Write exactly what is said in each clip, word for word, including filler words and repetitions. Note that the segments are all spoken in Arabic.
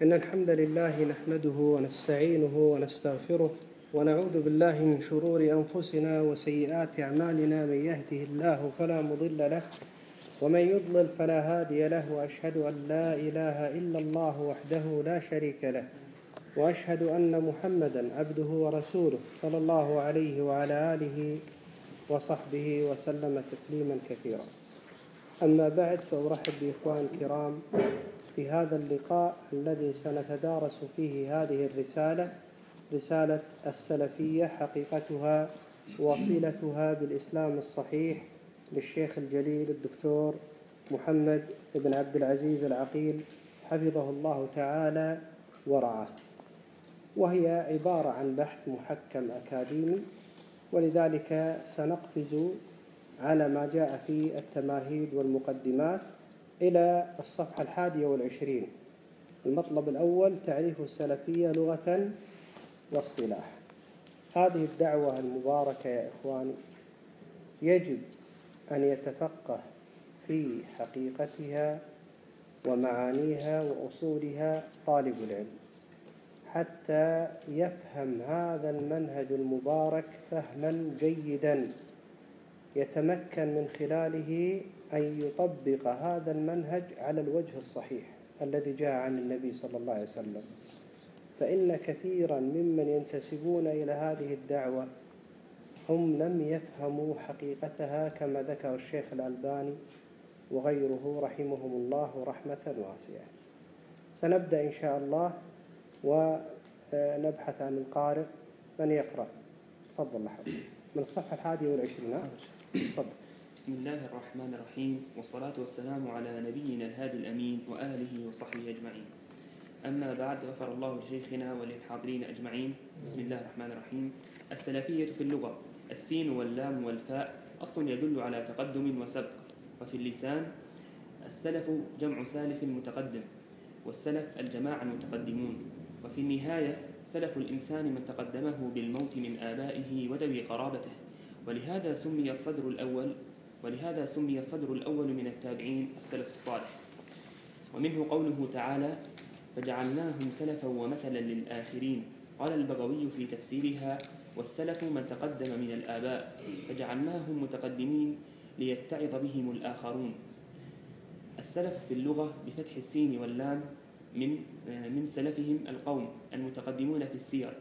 إن الحمد لله نحمده ونستعينه ونستغفره ونعوذ بالله من شرور أنفسنا وسيئات أعمالنا. من يهده الله فلا مضل له ومن يضلل فلا هادي له، وأشهد أن لا إله إلا الله وحده لا شريك له، وأشهد أن محمدا عبده ورسوله صلى الله عليه وعلى آله وصحبه وسلم تسليما كثيرا. أما بعد، فأرحب بإخوان الكرام في هذا اللقاء الذي سنتدارس فيه هذه الرسالة، رسالة السلفية حقيقتها وصلتها بالإسلام الصحيح للشيخ الجليل الدكتور محمد بن عبد العزيز العقيل حفظه الله تعالى ورعاه، وهي عبارة عن بحث محكم أكاديمي، ولذلك سنقفز على ما جاء في التماهيد والمقدمات إلى الصفحة الحادية والعشرين. المطلب الأول: تعريف السلفية لغة واصطلاح. هذه الدعوة المباركة يا إخواني يجب أن يتفقه في حقيقتها ومعانيها وأصولها طالب العلم، حتى يفهم هذا المنهج المبارك فهما جيدا يتمكن من خلاله أن يطبق هذا المنهج على الوجه الصحيح الذي جاء عن النبي صلى الله عليه وسلم. فإن كثيرا ممن ينتسبون إلى هذه الدعوة هم لم يفهموا حقيقتها كما ذكر الشيخ الألباني وغيره رحمهم الله رحمة واسعة. سنبدأ إن شاء الله ونبحث عن القارئ. من يقرأ؟ تفضل لحظة من الصفحة الحادية والعشرين. تفضل. بسم الله الرحمن الرحيم، والصلاة والسلام على نبينا الهادي الأمين وآله وصحبه أجمعين. أما بعد، غفر الله لشيخنا وللحاضرين أجمعين. بسم الله الرحمن الرحيم. السلفية في اللغة: السين واللام والفاء أصل يدل على تقدم وسبق. وفي اللسان: السلف جمع سالف متقدم، والسلف الجماعة المتقدمون. وفي النهاية: سلف الإنسان من تقدمه بالموت من آبائه وذوي قرابته. ولهذا سمي الصدر الأول ولهذا سمي الصدر الأول من التابعين السلف الصالح. ومنه قوله تعالى: فجعلناهم سلفا ومثلا للآخرين. قال البغوي في تفسيرها: والسلف من تقدم من الآباء، فجعلناهم متقدمين ليتعظ بهم الآخرون. السلف في اللغة بفتح السين واللام من من سلفهم القوم المتقدمون في السير.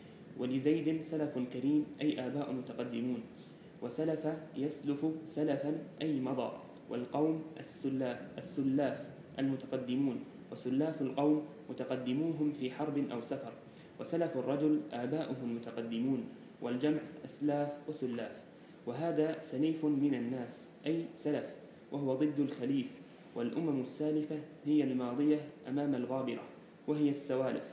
ولزيد سلف كريم أي آباء متقدمون. وسلف يسلف سلفا أي مضى. والقوم السلاف, السلاف المتقدمون، وسلاف القوم متقدموهم في حرب أو سفر. وسلف الرجل آباؤه المتقدمون، والجمع أسلاف وسلاف. وهذا سليف من الناس أي سلف، وهو ضد الخليف. والأمم السالفة هي الماضية أمام الغابرة، وهي السوالف.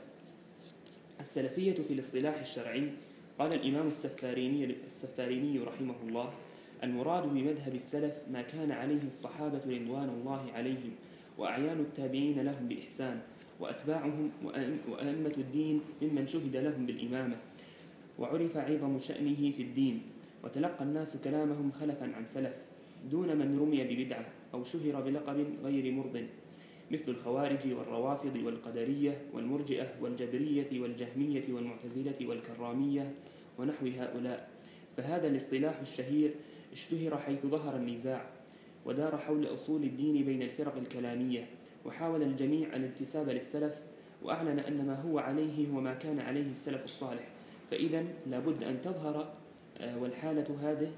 السلفية في الاصطلاح الشرعي: قال الإمام السفاريني, السفاريني رحمه الله: المراد بمذهب السلف ما كان عليه الصحابة رضوان الله عليهم، وأعيان التابعين لهم بإحسان، وأتباعهم وأئمة الدين ممن شهد لهم بالإمامة وعرف عظم شأنه في الدين، وتلقى الناس كلامهم خلفا عن سلف، دون من رمي ببدعة أو شهر بلقب غير مرض، مثل الخوارج والروافض والقدرية والمرجئة والجبرية والجهمية والمعتزلة والكرامية ونحو هؤلاء. فهذا الاصطلاح الشهير اشتهر حيث ظهر النزاع، ودار حول أصول الدين بين الفرق الكلامية، وحاول الجميع الانتساب للسلف، وأعلن أن ما هو عليه هو ما كان عليه السلف الصالح. فإذا لابد أن تظهر والحالة هذه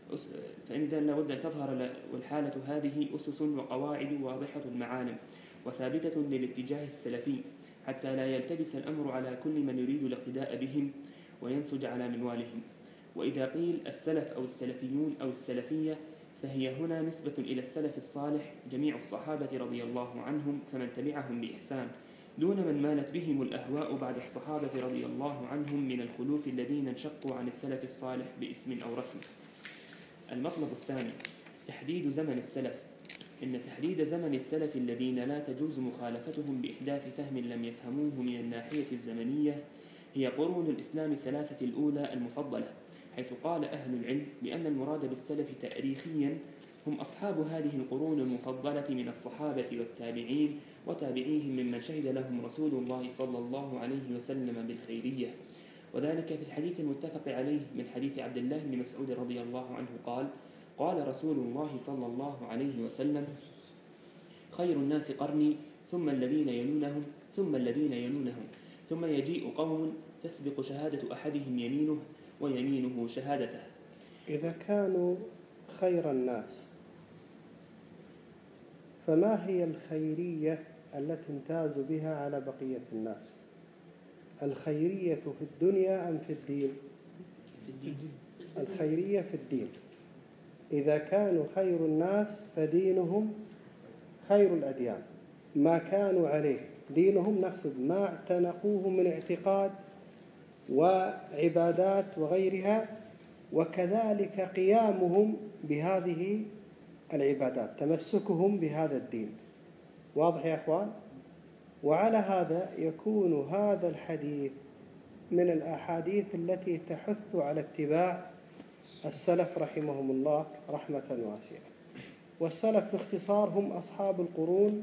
فإذا لابد أن تظهر والحالة هذه أسس وقواعد واضحة المعالم وثابتة للاتجاه السلفي، حتى لا يلتبس الأمر على كل من يريد الاقتداء بهم وينسج على منوالهم. وإذا قيل السلف أو السلفيون أو السلفية، فهي هنا نسبة إلى السلف الصالح جميع الصحابة رضي الله عنهم فمن تبعهم بإحسان، دون من مالت بهم الأهواء بعد الصحابة رضي الله عنهم من الخلوف الذين انشقوا عن السلف الصالح باسم أو رسم. المطلب الثاني: تحديد زمن السلف. إن تحديد زمن السلف الذين لا تجوز مخالفتهم بإحداث فهم لم يفهموه من الناحية الزمنية هي قرون الإسلام الثلاثة الأولى المفضلة، حيث قال أهل العلم بأن المراد بالسلف تاريخيا هم أصحاب هذه القرون المفضلة من الصحابة والتابعين وتابعيهم ممن شهد لهم رسول الله صلى الله عليه وسلم بالخيرية. وذلك في الحديث المتفق عليه من حديث عبد الله بن مسعود رضي الله عنه قال: قال رسول الله صلى الله عليه وسلم: خير الناس قرني، ثم الذين يلونهم، ثم الذين يلونهم، ثم يجيء قوم تسبق شهادة أحدهم يمينه ويمينه شهادته. إذا كانوا خير الناس، فما هي الخيرية التي امتاز بها على بقية الناس؟ الخيرية في الدنيا أم في الدين؟ في الدين. الخيرية في الدين. إذا كانوا خير الناس فدينهم خير الأديان، ما كانوا عليه دينهم، نقصد ما اعتنقوه من اعتقاد وعبادات وغيرها، وكذلك قيامهم بهذه العبادات، تمسكهم بهذا الدين. واضح يا أخوان؟ وعلى هذا يكون هذا الحديث من الأحاديث التي تحث على اتباع السلف رحمهم الله رحمة واسعة. والسلف باختصار هم أصحاب القرون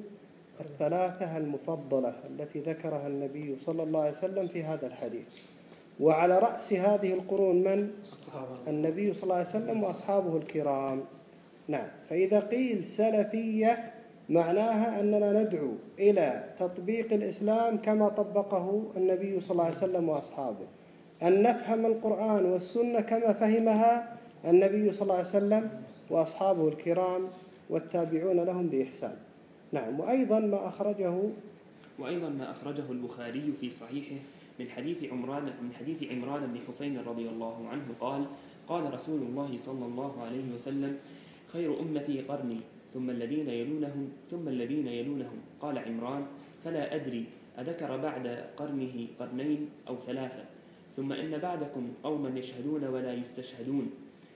الثلاثة المفضلة التي ذكرها النبي صلى الله عليه وسلم في هذا الحديث. وعلى رأس هذه القرون من؟ النبي صلى الله عليه وسلم وأصحابه الكرام. نعم. فإذا قيل سلفية معناها أننا ندعو إلى تطبيق الإسلام كما طبقه النبي صلى الله عليه وسلم وأصحابه، أن نفهم القرآن والسنة كما فهمها النبي صلى الله عليه وسلم وأصحابه الكرام والتابعون لهم بإحسان. نعم. وأيضا ما أخرجه وأيضا ما أخرجه البخاري في صحيحه من حديث عمران من حديث عمران بن حسين رضي الله عنه قال: قال رسول الله صلى الله عليه وسلم: خير أمتي قرني، ثم الذين يلونهم، ثم الذين يلونهم. قال عمران: فلا أدري أذكر بعد قرنه قرنين أو ثلاثة. ثم إن بعدكم قوما يشهدون ولا يستشهدون،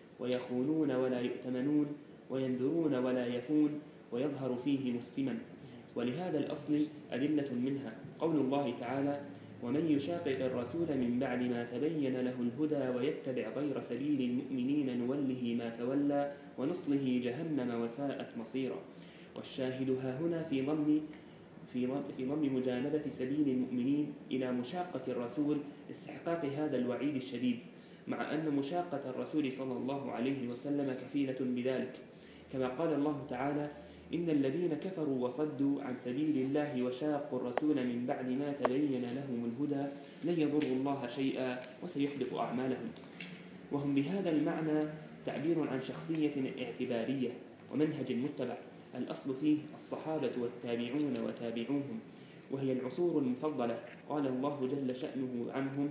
ويخونون ولا يؤتمنون، وينذرون ولا يفون، ويظهر فيه مسلما. ولهذا الأصل أدلة منها قول الله تعالى: ومن يشاقق الرسول من بعد ما تبين له الهدى ويتبع غير سبيل المؤمنين نوله ما تولى ونصله جهنم وساءت مصيرا. والشاهد ها هنا في ضم في في ضم مجانبة سبيل المؤمنين إلى مشاقة الرسول استحقاق هذا الوعيد الشديد، مع أن مشاقة الرسول صلى الله عليه وسلم كفيلة بذلك، كما قال الله تعالى: إن الذين كفروا وصدوا عن سبيل الله وشاقوا الرسول من بعد ما تبين لهم الهدى لن يضروا الله شيئا وسيحبط أعمالهم. وهم بهذا المعنى تعبير عن شخصية اعتبارية ومنهج متبع، الأصل فيه الصحابة والتابعون وتابعوهم، وهي العصور المفضلة. قال الله جل شأنه عنهم: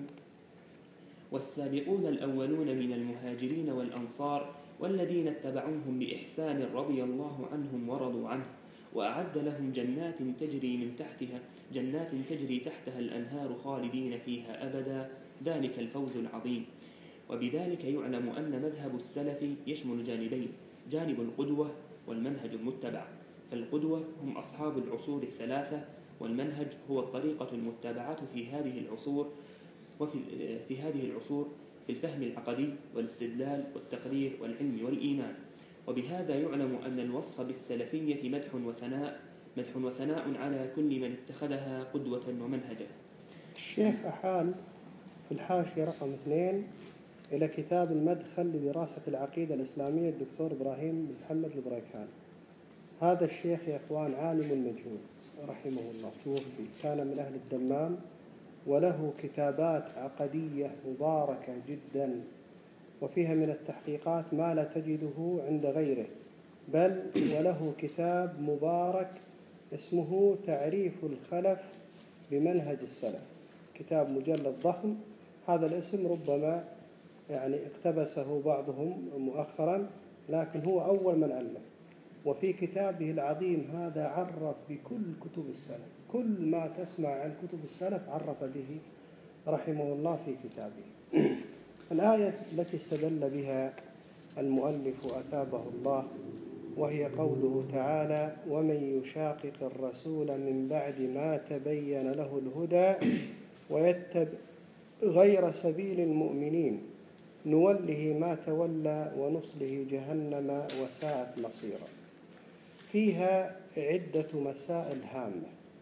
والسابقون الأولون من المهاجرين والأنصار والذين اتبعوهم بإحسان رضي الله عنهم ورضوا عنه، وأعد لهم جنات تجري من تحتها جنات تجري تحتها الأنهار خالدين فيها أبدا، ذلك الفوز العظيم. وبذلك يعلم أن مذهب السلف يشمل جانبين: جانب القدوة والمنهج المتبع. فالقدوة هم أصحاب العصور الثلاثة، والمنهج هو الطريقة المتبعة في هذه العصور وفي في هذه العصور في الفهم العقدي والاستدلال والتقرير والعلم والإيمان. وبهذا يعلم أن الوصف بالسلفية مدح وثناء مدح وثناء على كل من اتخذها قدوة ومنهجا. الشيخ أحال في الحاشية رقم اثنين إلى كتاب المدخل لدراسة العقيدة الإسلامية الدكتور إبراهيم محمد البريكان. هذا الشيخ يا إخوان عالم مجهول رحمه الله، توفي، كان من أهل الدمام، وله كتابات عقدية مباركة جدا، وفيها من التحقيقات ما لا تجده عند غيره، بل وله كتاب مبارك اسمه تعريف الخلف بمنهج السلف، كتاب مجلد ضخم. هذا الاسم ربما يعني اقتبسه بعضهم مؤخرا، لكن هو أول من ألف. وفي كتابه العظيم هذا عرف بكل كتب السلف، كل ما تسمع عن كتب السلف عرف به رحمه الله في كتابه. الآية التي استدل بها المؤلف أثابه الله وهي قوله تعالى: ومن يشاقق الرسول من بعد ما تبين له الهدى ويتبع غير سبيل المؤمنين نوله ما تولى ونصله جهنم وساءت مصيرا. فيها عدة مسائل هامة.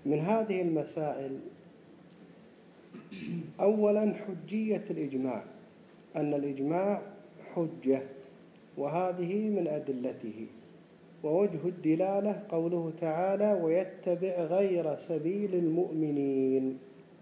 من هذه المسائل أولا حجية الإجماع، أن الإجماع حجة، وهذه من أدلته. ووجه الدلالة قوله تعالى: ويتبع غير سبيل المؤمنين.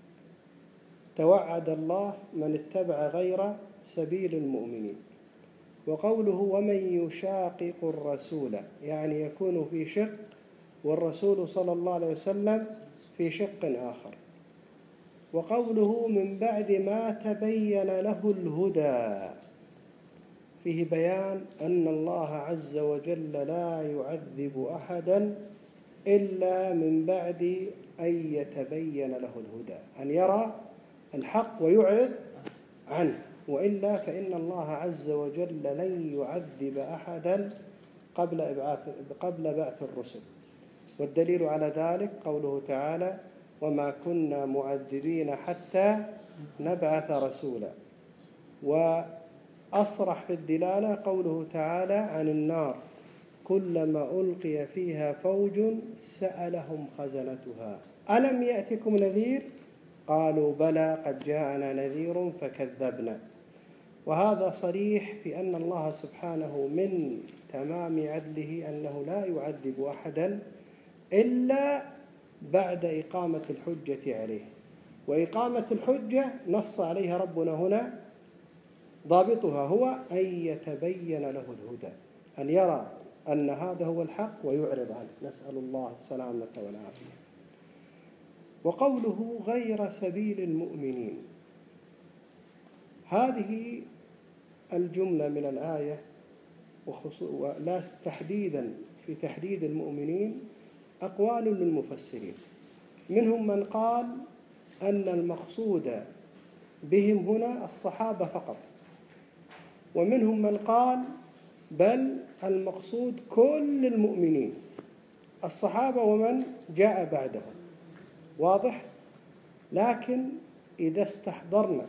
توعد الله من اتبع غير سبيل المؤمنين. وقوله: ومن يشاقق الرسول، يعني يكون في شق والرسول صلى الله عليه وسلم في شق آخر. وقوله: من بعد ما تبين له الهدى، فيه بيان أن الله عز وجل لا يعذب أحدا إلا من بعد أن يتبين له الهدى، أن يرى الحق ويعرض عنه، وإلا فإن الله عز وجل لن يعذب أحدا قبل إبعاث قبل بعث الرسل. والدليل على ذلك قوله تعالى: وما كنا معذبين حتى نبعث رسولا. وأصرح في الدلالة قوله تعالى عن النار: كلما ألقي فيها فوج سألهم خزنتها ألم يأتكم نذير؟ قالوا بلى قد جاءنا نذير فكذبنا. وهذا صريح في أن الله سبحانه من تمام عدله أنه لا يعذب أحدا إلا بعد إقامة الحجة عليه. وإقامة الحجة نص عليها ربنا هنا، ضابطها هو أن يتبين له الهدى، أن يرى أن هذا هو الحق ويعرض عنه، نسأل الله السلامة والعافية. وقوله غير سبيل المؤمنين، هذه الجملة من الآية ولا تحديدا في تحديد المؤمنين أقوال للمفسرين. منهم من قال أن المقصود بهم هنا الصحابة فقط، ومنهم من قال بل المقصود كل المؤمنين، الصحابة ومن جاء بعدهم. واضح؟ لكن إذا استحضرنا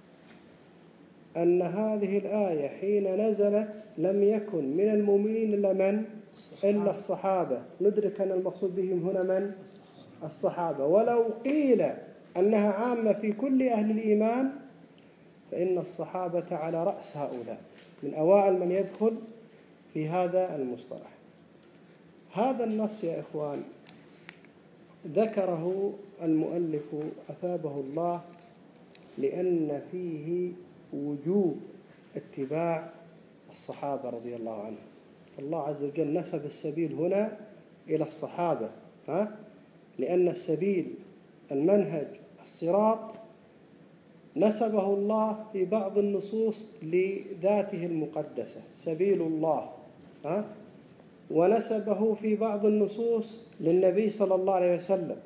أن هذه الآية حين نزلت لم يكن من المؤمنين إلا من؟ إلا الصحابة، ندرك أن المقصود بهم هنا من؟ الصحابة. ولو قيل أنها عامة في كل أهل الإيمان فإن الصحابة على رأس هؤلاء، من أوائل من يدخل في هذا المصطلح. هذا النص يا إخوان ذكره المؤلف أثابه الله لأن فيه وجوب اتباع الصحابة رضي الله عنهم. الله عز وجل نسب السبيل هنا إلى الصحابة، ها؟ لأن السبيل المنهج الصراط نسبه الله في بعض النصوص لذاته المقدسة سبيل الله، ها؟ ونسبه في بعض النصوص للنبي صلى الله عليه وسلم،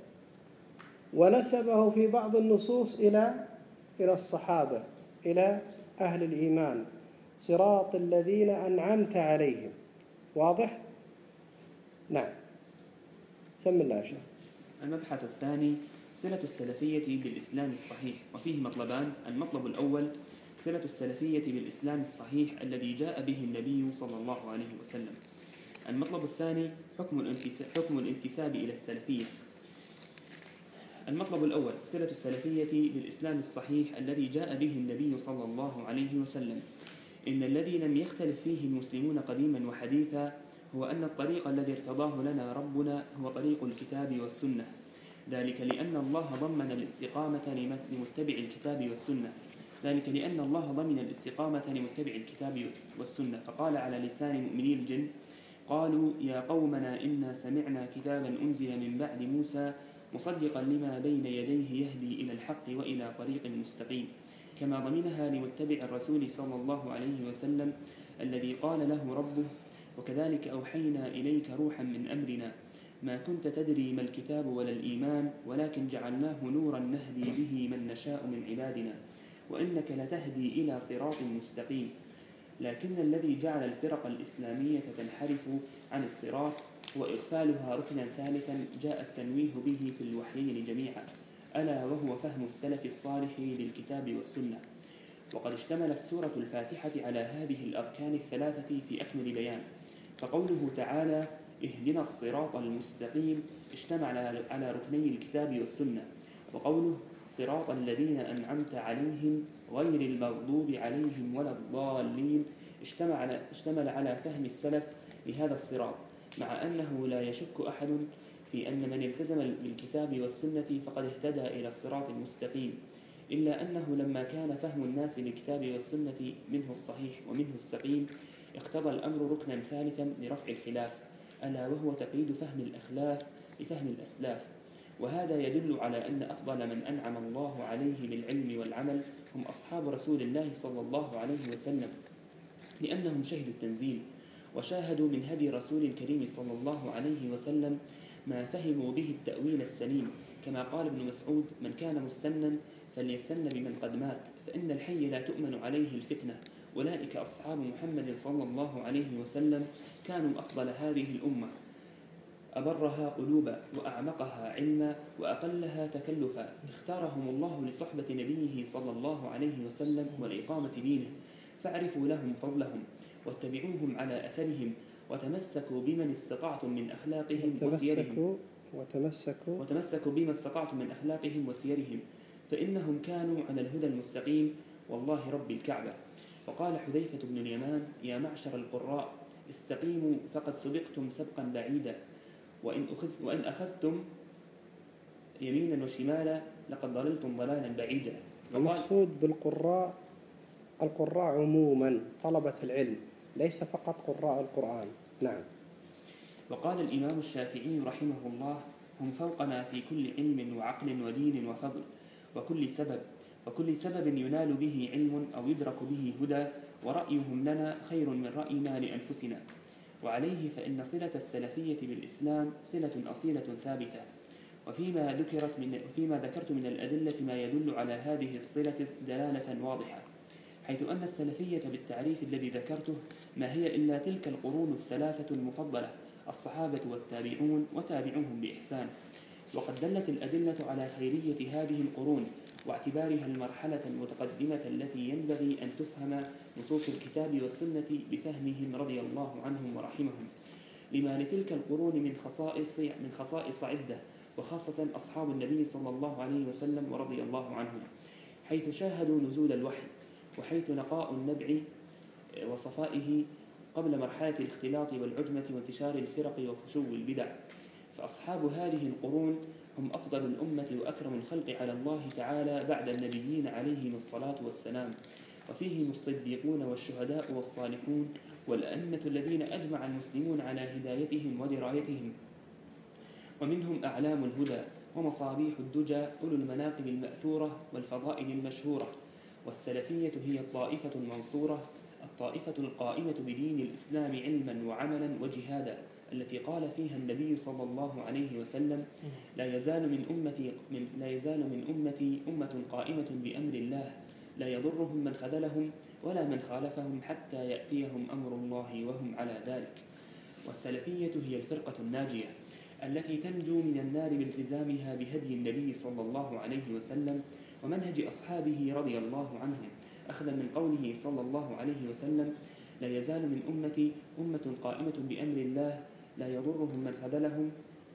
ونسبه في بعض النصوص إلى إلى الصحابة، إلى أهل الإيمان، صراط الذين أنعمت عليهم. واضح؟ نعم. سم الله شيء. المبحث الثاني صلة السلفية بالإسلام الصحيح، وفيه مطلبان. المطلب الأول صلة السلفية بالإسلام الصحيح الذي جاء به النبي صلى الله عليه وسلم. المطلب الثاني حكم حكم الانتساب إلى السلفية. المطلب الأول صلة السلفية بالإسلام الصحيح الذي جاء به النبي صلى الله عليه وسلم. إن الذي لم يختلف فيه المسلمون قديما وحديثا هو أن الطريق الذي ارتضاه لنا ربنا هو طريق الكتاب والسنة، ذلك لأن الله ضمن الاستقامة لمتبع الكتاب والسنة ذلك لأن الله ضمن الاستقامة لمتبع الكتاب والسنة فقال على لسان مؤمني الجن: قالوا يا قومنا إنا سمعنا كتابا أنزل من بعد موسى مصدقا لما بين يديه يهدي إلى الحق وإلى طريق مستقيم، كما ضمنها لمتبع الرسول صلى الله عليه وسلم الذي قال له ربه: وكذلك أوحينا إليك روحا من أمرنا ما كنت تدري ما الكتاب ولا الإيمان ولكن جعلناه نورا نهدي به من نشاء من عبادنا وإنك لتهدي إلى صراط مستقيم. لكن الذي جعل الفرق الإسلامية تنحرف عن الصراط وإغفالها ركنا ثالثا جاء التنويه به في الوحيين جميعا، ألا وهو فهم السلف الصالح للكتاب والسنة. وقد اشتملت سورة الفاتحة على هذه الأركان الثلاثة في أكمل بيان، فقوله تعالى: اهدنا الصراط المستقيم اشتمل على ركني الكتاب والسنة. وقوله صراط الذين أنعمت عليهم غير المغضوب عليهم ولا الضالين اشتمل على, اشتمل على فهم السلف لهذا الصراط، مع أنه لا يشك أحد في أن من التزم بالكتاب والسنة فقد اهتدى إلى الصراط المستقيم، إلا أنه لما كان فهم الناس للكتاب والسنة منه الصحيح ومنه السقيم اقتضى الأمر ركنا ثالثا لرفع الخلاف، ألا وهو تقييد فهم الأخلاف لفهم الأسلاف. وهذا يدل على أن أفضل من أنعم الله عليه بالعلم والعمل هم أصحاب رسول الله صلى الله عليه وسلم، لأنهم شهدوا التنزيل وشاهدوا من هدي رسول الكريم صلى الله عليه وسلم ما فهموا به التأويل السليم، كما قال ابن مسعود: من كان مستنا فليستن بمن قد مات، فإن الحي لا تؤمن عليه الفتنة. أولئك أصحاب محمد صلى الله عليه وسلم كانوا أفضل هذه الأمة، أبرها قلوبا وأعمقها علما وأقلها تكلفا، اختارهم الله لصحبة نبيه صلى الله عليه وسلم ولإقامة دينه، فاعرفوا لهم فضلهم واتبعوهم على أثرهم وتمسكوا بمن استطعتم من أخلاقهم وسيرهم وتمسكوا وتمسكوا بما استطعتم من أخلاقهم وسيرهم فإنهم كانوا على الهدى المستقيم والله رب الكعبة. وقال حذيفة بن اليمان: يا معشر القراء استقيموا فقد سبقتم سبقا بعيدا، وإن, أخذ وإن أخذتم يمينا وشمالا لقد ضللتم ضلالا بعيدا. المقصود بالقراء القراء عموما طلبة العلم، ليس فقط قراء القرآن. نعم. وقال الإمام الشافعي رحمه الله: هم فوقنا في كل علم وعقل ودين وفضل وكل سبب وكل سبب ينال به علم أو يدرك به هدى، ورأيهم لنا خير من رأينا لأنفسنا. وعليه فإن صلة السلفية بالإسلام صلة أصيلة ثابتة. وفيما ذكرت من وفيما ذكرت من الأدلة ما يدل على هذه الصلة دلالة واضحة، حيث أن السلفية بالتعريف الذي ذكرته ما هي إلا تلك القرون الثلاثة المفضلة: الصحابة والتابعون وتابعوهم بإحسان. وقد دلت الأدلة على خيرية هذه القرون واعتبارها المرحلة المتقدمة التي ينبغي أن تفهم نصوص الكتاب والسنة بفهمهم رضي الله عنهم ورحمهم، لما لتلك القرون من خصائص من خصائص عدة، وخاصة أصحاب النبي صلى الله عليه وسلم ورضي الله عنهم، حيث شاهدوا نزول الوحي، وحيث نقاء النبع وصفائه قبل مرحلة الاختلاط والعجمة وانتشار الفرق وفشو البدع. فأصحاب هذه القرون هم أفضل الأمة وأكرم الخلق على الله تعالى بعد النبيين عليهم الصلاة والسلام، وفيهم الصديقون والشهداء والصالحون والأئمة الذين أجمع المسلمون على هدايتهم ودرايتهم، ومنهم أعلام الهدى ومصابيح الدجى أولو المناقب المأثورة والفضائل المشهورة. والسلفية هي الطائفة المنصورة، الطائفة القائمة بدين الإسلام علما وعملا وجهادا، التي قال فيها النبي صلى الله عليه وسلم: لا يزال من أمتي من لا يزال من أمتي أمة قائمة بأمر الله لا يضرهم من خذلهم ولا من خالفهم حتى يأتيهم أمر الله وهم على ذلك. والسلفية هي الفرقة الناجية التي تنجو من النار بالتزامها بهدي النبي صلى الله عليه وسلم ومنهج أصحابه رضي الله عنهم، أخذا من قوله صلى الله عليه وسلم: لا يزال من أمتي أمة قائمة بأمر الله لا يضرهم من خذلهم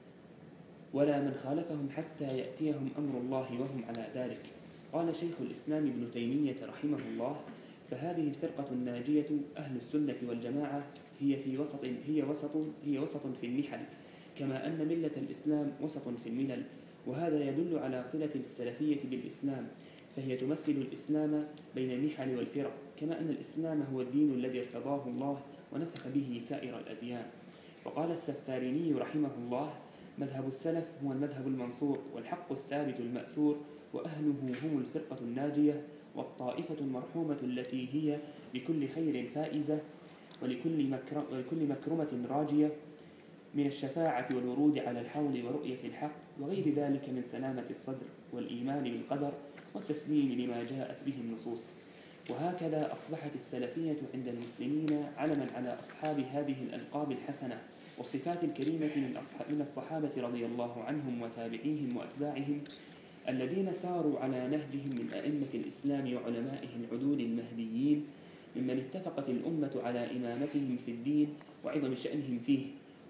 ولا من خالفهم حتى يأتيهم أمر الله وهم على ذلك. قال شيخ الإسلام ابن تيمية رحمه الله: فهذه الفرقة الناجية أهل السنة والجماعة هي في وسط هي وسط هي وسط في النحل، كما أن ملة الإسلام وسط في الملل. وهذا يدل على صلة السلفية بالإسلام، فهي تمثل الإسلام بين النحل والفرق، كما أن الإسلام هو الدين الذي ارتضاه الله ونسخ به سائر الأديان. وقال السفاريني رحمه الله: مذهب السلف هو المذهب المنصور والحق الثابت المأثور، وأهله هم الفرقة الناجية والطائفة المرحومة التي هي بكل خير فائزة ولكل, مكرم ولكل مكرمة راجية من الشفاعة والورود على الحوض ورؤية الحق وغير ذلك من سلامة الصدر والإيمان بالقدر والتسليم لما جاءت به النصوص. وهكذا أصبحت السلفية عند المسلمين علما على أصحاب هذه الألقاب الحسنة والصفات الكريمة من الصحابة رضي الله عنهم وتابعيهم وأتباعهم الذين ساروا على نهجهم من أئمة الإسلام وعلمائه العدول المهديين، ممن اتفقت الأمة على إمامتهم في الدين وعظم شأنهم فيه،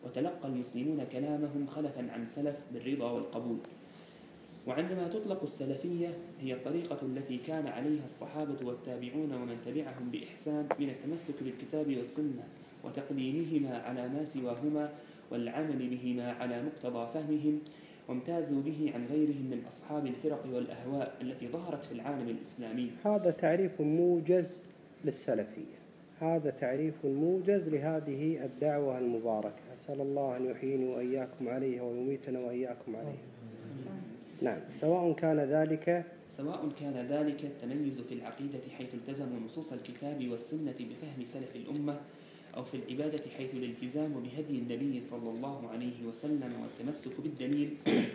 وتلقى المسلمون كلامهم خلفا عن سلف بالرضا والقبول. وعندما تطلق السلفية هي الطريقة التي كان عليها الصحابة والتابعون ومن تبعهم بإحسان من التمسك بالكتاب والسنة وتقديمهما على ما سواهما والعمل بهما على مقتضى فهمهم، وامتازوا به عن غيرهم من أصحاب الفرق والأهواء التي ظهرت في العالم الإسلامي. هذا تعريف موجز للسلفية، هذا تعريف موجز لهذه الدعوة المباركة. أسأل الله أن يحييني وإياكم عليها ويميتنا وإياكم عليها. نعم. سواء كان ذلك سواء كان ذلك التميز في العقيدة حيث التزموا نصوص الكتاب والسنة بفهم سلف الأمة، أو في العبادة حيث الالتزام بهدي النبي صلى الله عليه وسلم والتمسك بالدليل،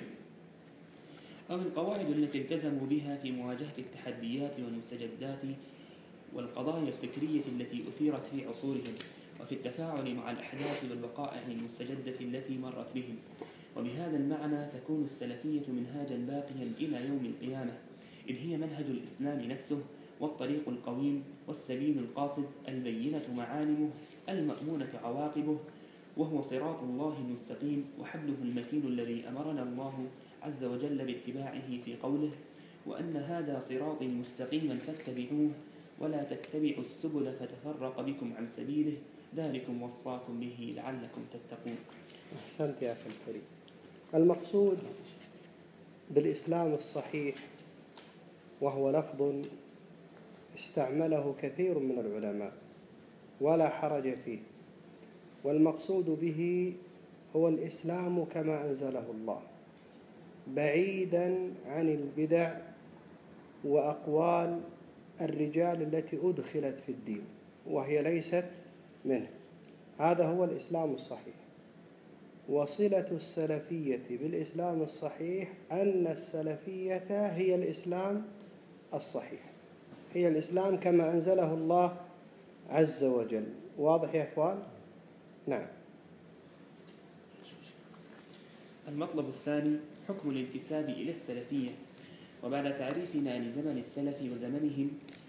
أو القواعد التي التزموا بها في مواجهة التحديات والمستجدات والقضايا الفكرية التي أثيرت في عصورهم، وفي التفاعل مع الأحداث والوقائع المستجدة التي مرت بهم. وبهذا المعنى تكون السلفية منهاجا باقيا إلى يوم القيامة، إذ هي منهج الإسلام نفسه والطريق القويم والسبيل القاصد البينة معالمه المأمونة عواقبه، وهو صراط الله المستقيم وحبله المتين الذي أمرنا الله عز وجل باتباعه في قوله: وأن هذا صراطي مستقيما فاتبعوه ولا تتبعوا السبل فتفرق بكم عن سبيله ذلكم وصاكم به لعلكم تتقون. أحسنت يا أخي الكريم. المقصود بالإسلام الصحيح، وهو لفظ استعمله كثير من العلماء ولا حرج فيه، والمقصود به هو الإسلام كما أنزله الله، بعيدا عن البدع وأقوال الرجال التي أدخلت في الدين وهي ليست منه. هذا هو الإسلام الصحيح. وصلة السلفية بالإسلام الصحيح أن السلفية هي الإسلام الصحيح، هي الإسلام كما أنزله الله عز وجل. واضح يا أخوان؟ نعم. المطلب الثاني حكم الانتساب إلى السلفية. وبعد تعريفنا لزمن السلف وزمنهم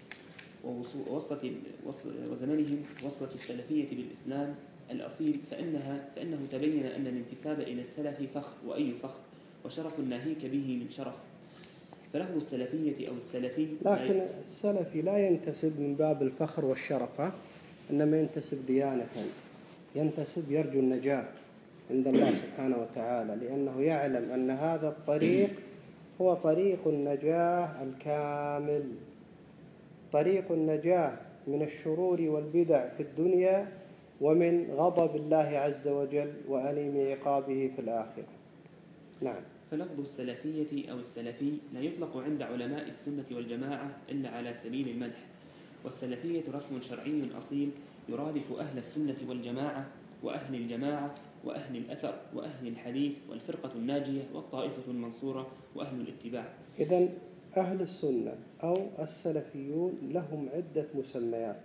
ووصلة وزمنهم وصلة السلفية بالإسلام الأصيل، فإنها فإنه تبين أن الانتساب إلى السلف فخر، وأي فخر، وشرف ناهيك به من شرف. فلفظ السلفية أو السلفي، لكن السلفي لا ينتسب من باب الفخر والشرف، إنما ينتسب ديانة، ينتسب يرجو النجاة عند الله سبحانه وتعالى، لأنه يعلم أن هذا الطريق هو طريق النجاة الكامل، طريق النجاة من الشرور والبدع في الدنيا ومن غضب الله عز وجل وأليم عقابه في الآخرة. نعم. فلفظ السلفية أو السلفي لا يطلق عند علماء السنة والجماعة إلا على سبيل المدح، والسلفية رسم شرعي أصيل يرادف أهل السنة والجماعة وأهل الجماعة وأهل الأثر وأهل الحديث والفرقة الناجية والطائفة المنصورة وأهل الاتباع. إذن أهل السنة أو السلفيون لهم عدة مسميات،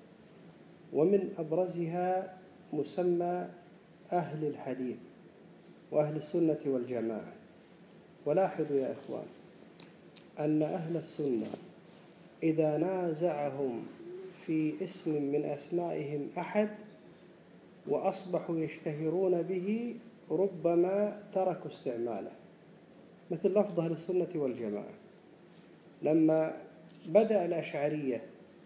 ومن أبرزها مسمى أهل الحديث وأهل السنة والجماعة. ولاحظوا يا إخوان أن أهل السنة إذا نازعهم في اسم من أسمائهم أحد وأصبحوا يشتهرون به ربما تركوا استعماله، مثل لفظ أهل السنة والجماعة. لما بدأ الأشعرية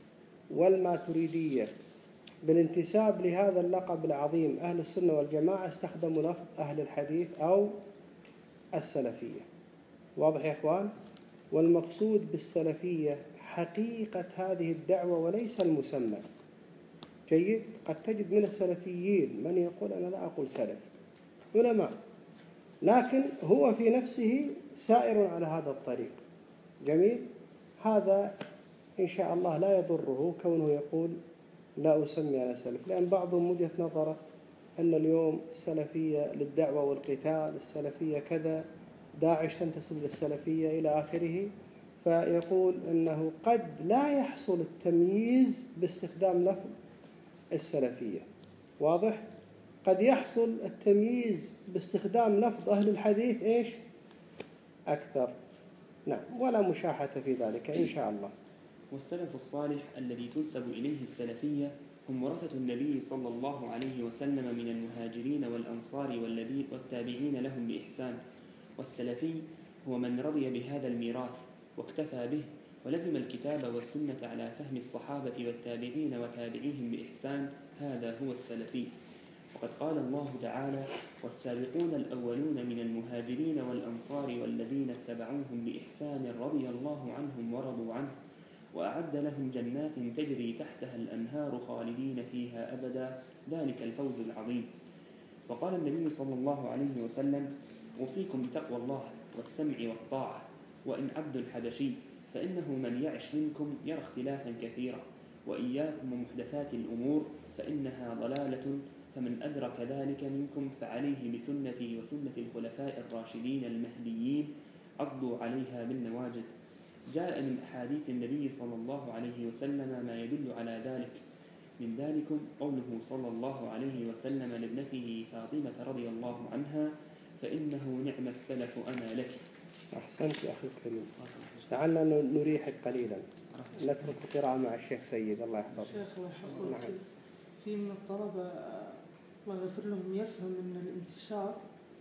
والماتريدية بالانتساب لهذا اللقب العظيم أهل السنة والجماعة استخدموا لفظ أهل الحديث أو السلفية. واضح يا إخوان؟ والمقصود بالسلفية حقيقة هذه الدعوة وليس المسمى. جيد؟ قد تجد من السلفيين من يقول أنا لا أقول سلف، علماء، لكن هو في نفسه سائر على هذا الطريق. جميل؟ هذا إن شاء الله لا يضره كونه يقول لا أسمي أنا سلف، لأن بعضهم وجهة نظره أن اليوم السلفية للدعوة والقتال، السلفية كذا، داعش تنتسب للسلفية إلى آخره، فيقول أنه قد لا يحصل التمييز باستخدام لفظ السلفية. واضح؟ قد يحصل التمييز باستخدام لفظ أهل الحديث إيش؟ أكثر. نعم، ولا مشاحة في ذلك إن شاء الله. والسلف الصالح الذي تنسب إليه السلفية هم ورثة النبي صلى الله عليه وسلم من المهاجرين والأنصار والذين والتابعين لهم بإحسان. والسلفي هو من رضي بهذا الميراث واكتفى به ولزم الكتاب والسنة على فهم الصحابة والتابعين وتابعيهم بإحسان، هذا هو السلفي. وقد قال الله تعالى: والسابقون الأولون من المهاجرين والأنصار والذين اتبعوهم بإحسان رضي الله عنهم ورضوا عنه وأعد لهم جنات تجري تحتها الأنهار خالدين فيها أبدا، ذلك الفوز العظيم. وقال النبي صلى الله عليه وسلم: أوصيكم بتقوى الله والسمع والطاعة، وإن عبد حبشي، فإنه من يعش منكم يرى اختلافا كثيرا، وإياكم ومحدثات الأمور فإنها ضلالة، فمن أدرك ذلك منكم فعليه بسنتي وسنة الخلفاء الراشدين المهديين، عضوا عليها بالنواجذ. جاء من أحاديث النبي صلى الله عليه وسلم ما يدل على ذلك، من ذلكم قوله صلى الله عليه وسلم لابنته فاطمة رضي الله عنها: فإنه نعم السلف أنا لك. أحسنت يا أخي الكريم. لعلنا نريحك قليلا، نترك القراءة مع الشيخ سيد الله يحفظه. شيخ الله يحفظك، في من الطلبة الله يغفر لهم يفهم أن الانتشار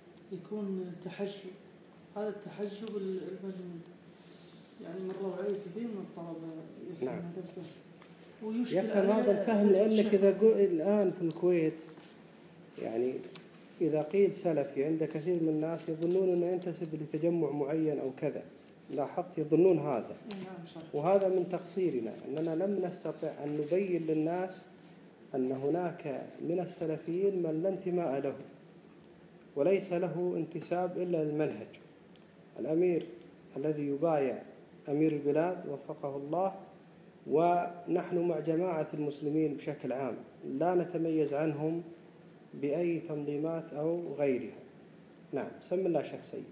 يكون تحجب، هذا التحجب المذموم، يعني من روعية كثير من الطلبة يفهم نعم. هذا الفهم، يفهم هذا الفهم، لأنك إذا الآن في الكويت يعني إذا قيل سلفي عند كثير من الناس يظنون أنه ينتسب لتجمع معين أو كذا، لاحظت يظنون هذا. وهذا من تقصيرنا أننا لم نستطع أن نبين للناس أن هناك من السلفيين من لا انتماء له وليس له انتساب إلا للمنهج. الأمير الذي يبايع أمير البلاد وفقه الله، ونحن مع جماعة المسلمين بشكل عام لا نتميز عنهم بأي تنظيمات أو غيرها. نعم، سم الله شيخ سيد.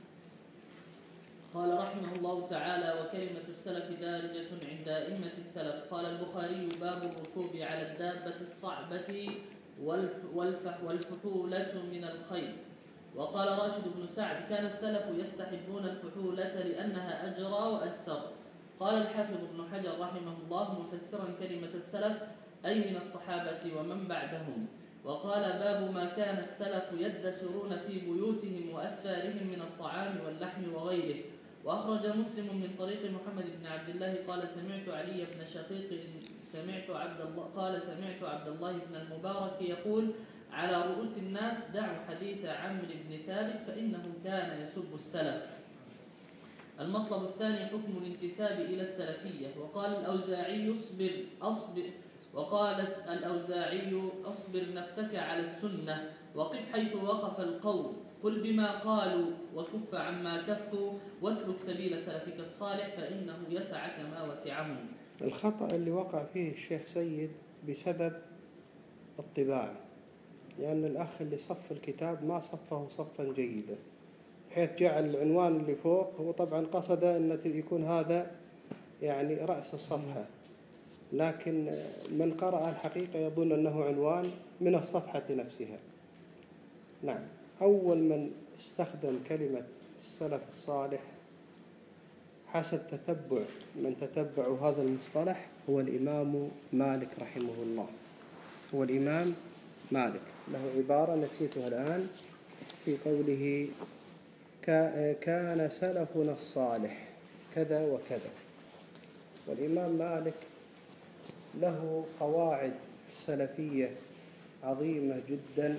قال رحمه الله تعالى: وكلمة السلف دارجة عند أئمة السلف. قال البخاري: باب الركوب على الدابة الصعبة والف والفحولة من الخيل. وقال راشد بن سعد: كان السلف يستحبون الفحولة لأنها أجرى وأجسر. قال الحافظ ابن حجر رحمه الله مفسرا كلمة السلف أي من الصحابة ومن بعدهم. وقال: باب ما كان السلف يدخرون في بيوتهم وأسفارهم من الطعام واللحم وغيره. وأخرج مسلم من طريق محمد بن عبد الله قال: سمعت علي بن شقيق سمعت عبد الله قال سمعت عبد الله بن المبارك يقول: على رؤوس الناس دعوا حديث عمرو بن ثابت فإنه كان يسب السلف. المطلب الثاني حكم الانتساب إلى السلفية. وقال الأوزاعي: اصبر أصبر وقال الأوزاعي: أصبر نفسك على السنة وقف حيث وقف القوم، قل بما قالوا وكف عما كفوا، واسلك سبيل سلفك الصالح فإنه يسعك ما وسعهم. الخطأ اللي وقع فيه الشيخ سيد بسبب الطباعة، لأن يعني الأخ اللي صف الكتاب ما صفه صفا جيدا، بحيث جعل العنوان اللي فوق هو طبعا قصد أن يكون هذا يعني رأس الصفحة، لكن من قرأ الحقيقة يظن أنه عنوان من الصفحة نفسها. نعم، أول من استخدم كلمة السلف الصالح حسب تتبع من تتبع هذا المصطلح هو الإمام مالك رحمه الله. هو الإمام مالك له عبارة نسيتها الآن في قوله: كان سلفنا الصالح كذا وكذا. والإمام مالك له قواعد سلفية عظيمة جدا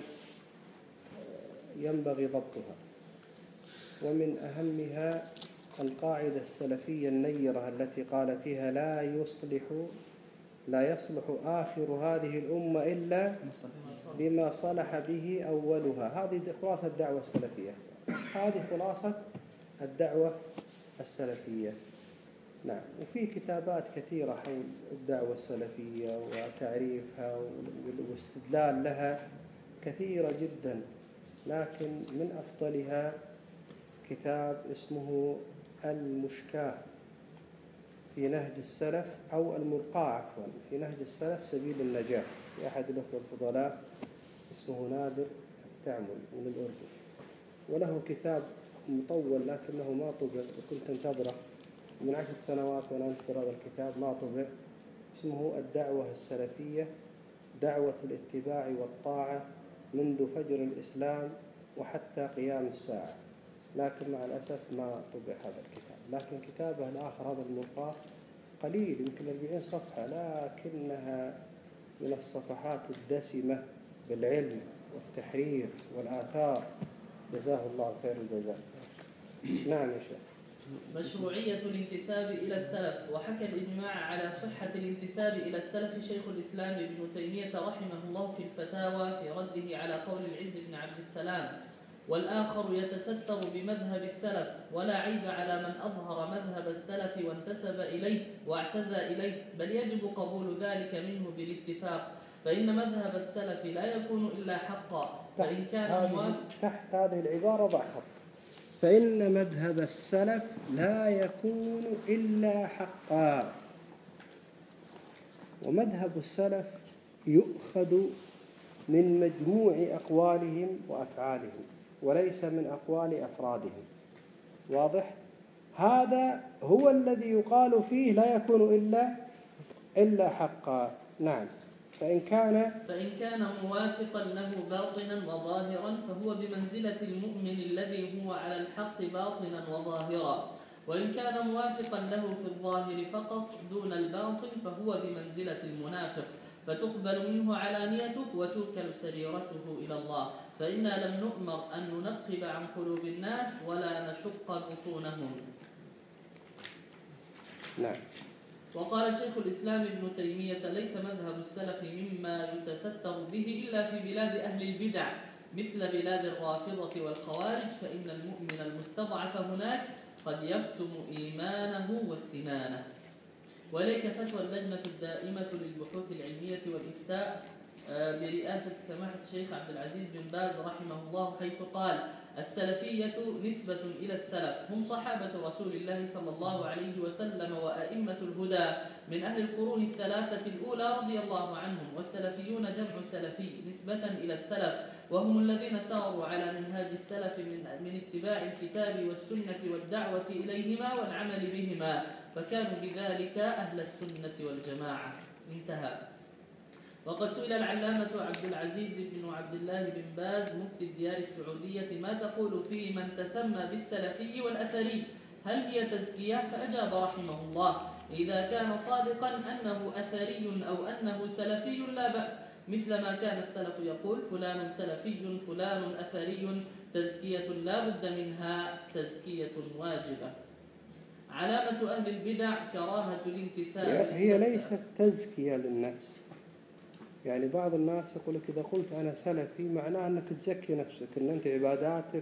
ينبغي ضبطها، ومن أهمها القاعدة السلفية النيرة التي قال فيها: لا يصلح لا يصلح آخر هذه الأمة إلا بما صلح به أولها. هذه خلاصة الدعوة السلفية، هذه خلاصة الدعوة السلفية. نعم، وفي كتابات كثيرة حول الدعوة السلفية وتعريفها والاستدلال لها كثيرة جدا، لكن من أفضلها كتاب اسمه المشكاة في نهج السلف، أو المرقاة عفوا في نهج السلف سبيل النجاة، لأحد الأخوة الفضلاء اسمه نادر التعمل من الأردن، وله كتاب مطول لكنه ما طبع، وكنت انتظره من عشر سنوات وأنا أنتظر هذا الكتاب ما طبع، اسمه الدعوة السلفية دعوة الاتباع والطاعة منذ فجر الإسلام وحتى قيام الساعة، لكن مع الأسف ما طبع هذا الكتاب. لكن كتابه الآخر هذا الملقاه قليل، يمكن أربعين صفحة، لكنها من الصفحات الدسمة بالعلم والتحرير والآثار، جزاه الله خير الجزاء. نعم يا شيخ. مشروعية الانتساب إلى السلف. وحكى الإجماع على صحة الانتساب إلى السلف شيخ الإسلام ابن تيمية رحمه الله في الفتاوى في رده على قول العز بن عبد السلام: والآخر يتستر بمذهب السلف، ولا عيب على من أظهر مذهب السلف وانتسب إليه واعتزى إليه، بل يجب قبول ذلك منه بالاتفاق، فإن مذهب السلف لا يكون إلا حقا، فإن كان موافق. تحت هذه العبارة ضع خط: فإن مذهب السلف لا يكون إلا حقا. ومذهب السلف يؤخذ من مجموع أقوالهم وأفعالهم، وليس من أقوال أفرادهم. واضح؟ هذا هو الذي يقال فيه لا يكون إلا إلا حقا. نعم. فإن كان فإن كان موافقا له باطنا وظاهرا فهو بمنزلة المؤمن الذي هو على الحق باطنا وظاهرا، وإن كان موافقا له في الظاهر فقط دون الباطن فهو بمنزلة المنافق، فتقبل منه علانيته وتوكل سريرته إلى الله، فإنا لم نؤمر أن ننقب عن قلوب الناس ولا نشق بطونهم. نعم. وقال شيخ الإسلام ابن تيمية: ليس مذهب السلف مما يتستر به إلا في بلاد أهل البدع مثل بلاد الرافضة والخوارج، فإن المؤمن المستضعف هناك قد يكتم إيمانه واستنانه. وليك فتوى اللجنة الدائمة للبحوث العلمية والإفتاء برئاسة سماحة الشيخ عبد العزيز بن باز رحمه الله، حيث قال: السلفية نسبة إلى السلف، هم صحابة رسول الله صلى الله عليه وسلم وأئمة الهدى من أهل القرون الثلاثة الأولى رضي الله عنهم، والسلفيون جمع سلفي نسبة إلى السلف، وهم الذين ساروا على منهاج السلف من, من اتباع الكتاب والسنة والدعوة إليهما والعمل بهما، فكانوا بذلك أهل السنة والجماعة. انتهى. وقد سئل العلامة عبد العزيز بن عبد الله بن باز مفتي الديار السعودية: ما تقول في من تسمى بالسلفي والأثري؟ هل هي تزكية؟ فأجاب رحمه الله: إذا كان صادقا أنه أثري أو أنه سلفي لا بأس، مثل ما كان السلف يقول: فلان سلفي فلان أثري، تزكية لا بد منها، تزكية واجبة. علامة أهل البدع كراهة الانتساب. هي ليست تزكية للنفس. يعني بعض الناس يقول لك إذا قلت أنا سلفي معناه أنك تزكي نفسك، أن أنت عباداتك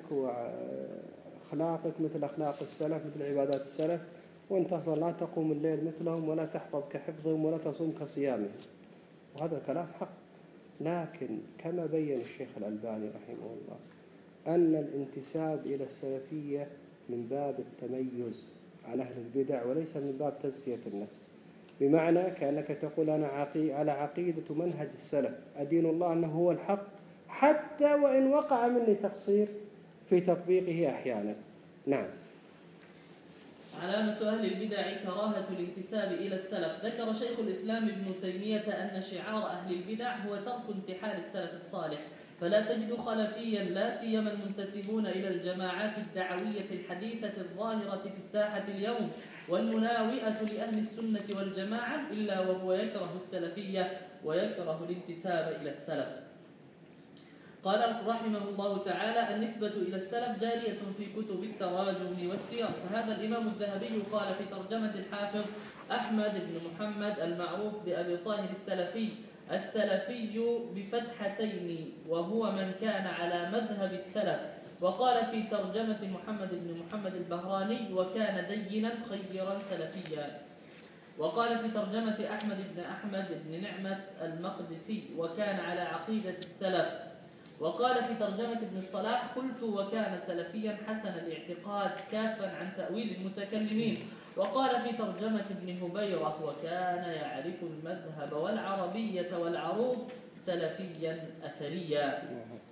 وأخلاقك مثل أخلاق السلف، مثل عبادات السلف، وأنت أصلا لا تقوم الليل مثلهم ولا تحفظ كحفظهم ولا تصوم كصيامهم، وهذا الكلام حق. لكن كما بين الشيخ الألباني رحمه الله أن الانتساب إلى السلفية من باب التميز عن أهل البدع وليس من باب تزكية النفس، بمعنى كأنك تقول أنا عقي على عقيدة منهج السلف، أدين الله أنه هو الحق حتى وإن وقع مني تقصير في تطبيقه أحيانا. نعم. علامة أهل البدع كراهة الانتساب إلى السلف. ذكر شيخ الإسلام ابن تيمية أن شعار أهل البدع هو ترك انتحال السلف الصالح، فلا تجد خلفيا لا سيما المنتسبون إلى الجماعات الدعوية الحديثة الظاهرة في الساحة اليوم والمناوئة لأهل السنة والجماعة إلا وهو يكره السلفية ويكره الانتساب إلى السلف. قال رحمه الله تعالى: النسبة إلى السلف جارية في كتب التراجم والسير، فهذا الإمام الذهبي قال في ترجمة الحافظ أحمد بن محمد المعروف بأبي طاهر السلفي: السلفي بفتحتين وهو من كان على مذهب السلف. وقال في ترجمة محمد بن محمد البهراني: وكان دينا خيرا سلفيا. وقال في ترجمة أحمد بن أحمد بن نعمة المقدسي: وكان على عقيدة السلف. وقال في ترجمة ابن الصلاح: قلت وكان سلفيا حسن الاعتقاد كافا عن تأويل المتكلمين. وقال في ترجمة ابن هبيرة: وكان يعرف المذهب والعربية والعروض سلفيا أثريا.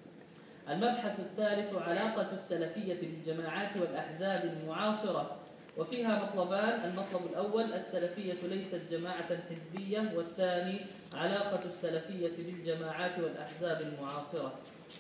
المبحث الثالث: علاقة السلفية بالجماعات والأحزاب المعاصرة. وفيها مطلبان: المطلب الأول السلفية ليست جماعة حزبية، والثاني علاقة السلفية بالجماعات والأحزاب المعاصرة.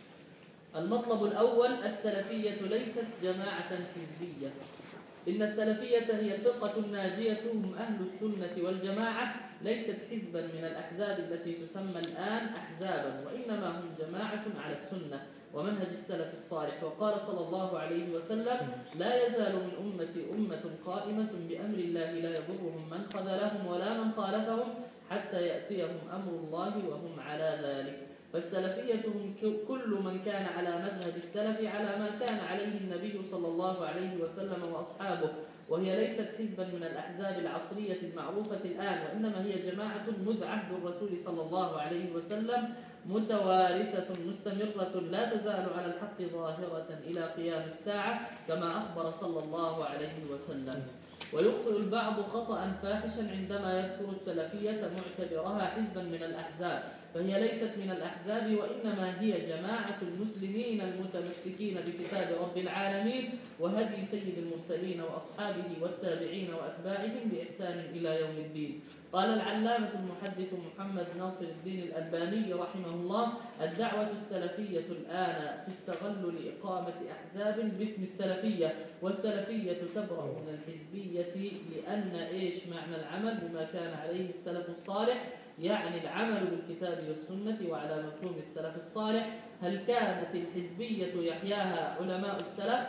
المطلب الأول السلفية ليست جماعة حزبية. إن السلفية هي الفرقة الناجية، هم أهل السنة والجماعة، ليست حزبا من الأحزاب التي تسمى الآن أحزابا، وإنما هم جماعة على السنة ومنهج السلف الصالح. وقال صلى الله عليه وسلم: لا يزال من أمتي أمة قائمة بأمر الله لا يضرهم من خذلهم ولا من خالفهم حتى يأتيهم أمر الله وهم على ذلك. فالسلفية هم كل من كان على مذهب السلف على ما كان عليه النبي صلى الله عليه وسلم وأصحابه، وهي ليست حزبا من الأحزاب العصرية المعروفة الآن، وإنما هي جماعة مذ عهد الرسول صلى الله عليه وسلم، متوارثة مستمرة لا تزال على الحق ظاهرة إلى قيام الساعة، كما أخبر صلى الله عليه وسلم. ويخطئ البعض خطأ فاحشا عندما يذكر السلفية معتبرها حزبا من الأحزاب، فهي ليست من الأحزاب، وإنما هي جماعة المسلمين المتمسكين بكتاب رب العالمين وهدي سيد المرسلين وأصحابه والتابعين وأتباعهم بإحسان إلى يوم الدين. قال العلامة المحدث محمد ناصر الدين الألباني رحمه الله: الدعوة السلفية الآن تستغل لإقامة أحزاب باسم السلفية، والسلفية تبرأ من الحزبية، لأن إيش معنى العمل بما كان عليه السلف الصالح؟ يعني العمل بالكتاب والسنة وعلى مفهوم السلف الصالح. هل كانت الحزبية يحياها علماء السلف؟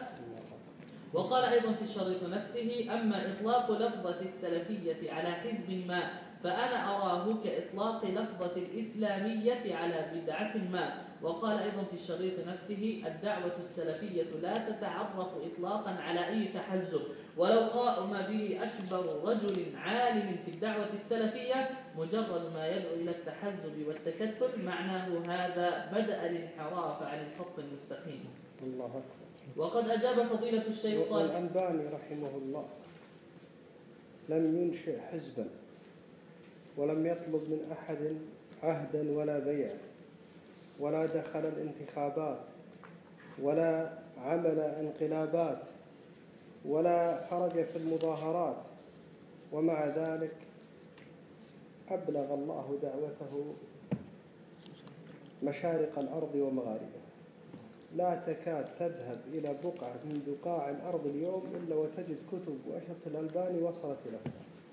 وقال أيضا في الشريط نفسه: أما إطلاق لفظة السلفية على حزب ما فأنا أراه كإطلاق لفظة الإسلامية على بدعة ما. وقال أيضا في الشريط نفسه: الدعوة السلفية لا تتعرف إطلاقا على أي تحزب، ولو قام به أكبر رجل عالم في الدعوة السلفية مجرد ما يدعو إلى التحزب والتكتل معناه هذا بدأ الانحراف عن الخط المستقيم. الله أكبر. وقد أجاب فضيلة الشيخ صالح الألباني رحمه الله لم ينشئ حزبا، ولم يطلب من أحد عهدا ولا بيع، ولا دخل الانتخابات، ولا عمل انقلابات، ولا خرج في المظاهرات، ومع ذلك أبلغ الله دعوته مشارق الأرض ومغاربها. لا تكاد تذهب إلى بقعة من بقاع الأرض اليوم إلا وتجد كتب وأشرطة الألباني وصلت له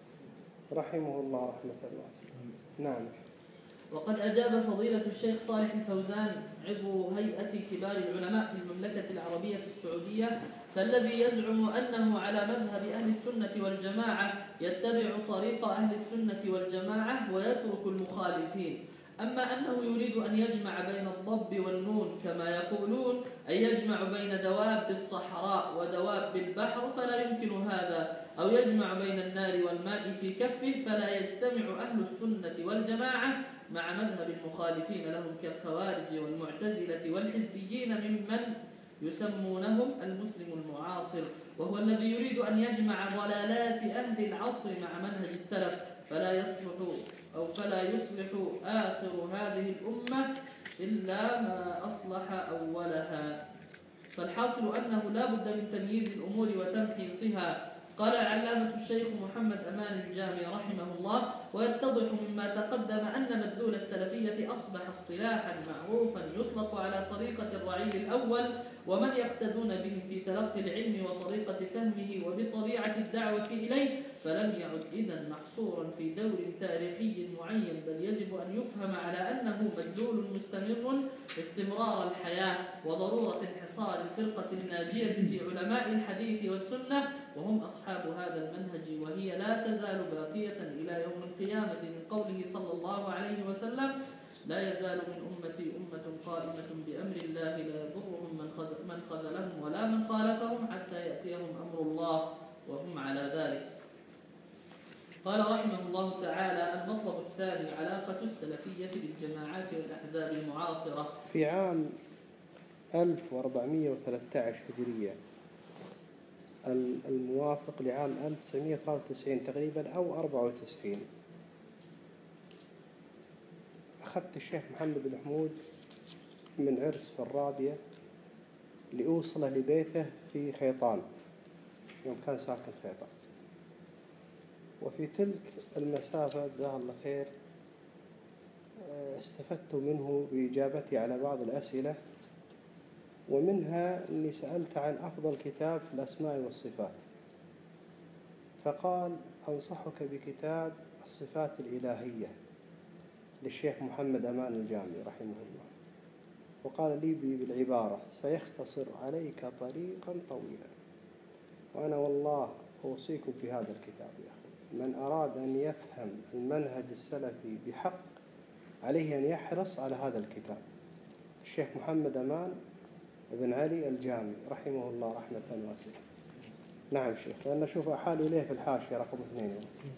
رحمه الله رحمة واسعة. نعم. وقد أجاب فضيلة الشيخ صالح الفوزان عضو هيئة كبار العلماء في المملكة العربية السعودية: فالذي يزعم أنه على مذهب أهل السنة والجماعة يتبع طريق أهل السنة والجماعة ويترك المخالفين. أما أنه يريد أن يجمع بين الضب والنون كما يقولون، أي يجمع بين دواب الصحراء ودواب البحر، فلا يمكن هذا، أو يجمع بين النار والماء في كفه، فلا يجتمع أهل السنة والجماعة مع مذهب المخالفين لهم كالخوارج والمعتزلة والحزبيين ممن يسمونهم المسلم المعاصر، وهو الذي يريد أن يجمع ضلالات أهل العصر مع منهج السلف، فلا يصلح أو فلا يصلح آخر هذه الأمة إلا ما أصلح أولها. فالحاصل أنه لا بد من تمييز الأمور وتمحيصها. قال العلامة الشيخ محمد أمان الجامي رحمه الله: ويتضح مما تقدم أن مدلول السلفية أصبح اصطلاحا معروفا يطلق على طريقة الرعيل الأول ومن يقتدون بهم في تلقي العلم وطريقة فهمه وبطبيعة الدعوة إليه، فلم يعد إذن محصورا في دور تاريخي معين، بل يجب أن يفهم على أنه مدلول مستمر استمرار الحياة وضرورة انحصار الفرقة الناجية في علماء الحديث والسنة، وهم أصحاب هذا المنهج، وهي لا تزال باقية إلى يوم القيامة، من قوله صلى الله عليه وسلم: لا يزال من أمتي أمة قائمة بأمر الله لا يضرهم من خذلهم ولا من خالفهم حتى يأتيهم أمر الله وهم على ذلك. قال رحمه الله تعالى: المطلب الثاني علاقة السلفية بالجماعات والأحزاب المعاصرة. في عام ألف وأربعمائة وثلاثة عشر هجرية الموافق لعام ألف وتسعمائة وثلاثة وتسعين تقريبا أو أربعة وتسعين، أخذت الشيخ محمد الحمود من عرس في الرابية لأوصله لبيته في خيطان، يوم كان ساكن فيصل. وفي تلك المسافة جزاه الله خير استفدت منه بإجابتي على بعض الأسئلة، ومنها أني سألت عن أفضل كتاب في الأسماء والصفات، فقال أنصحك بكتاب الصفات الإلهية للشيخ محمد أمان الجامي رحمه الله، وقال لي بالعبارة سيختصر عليك طريقا طويلا. وأنا والله أوصيكم بهذا الكتاب يا أخي، من أراد أن يفهم المنهج السلفي بحق عليه أن يحرص على هذا الكتاب، الشيخ محمد أمان بن علي الجامي رحمه الله رحمة واسعة. نعم شيخ، لأن أشوف أحال إليه في الحاشية رقم اثنين.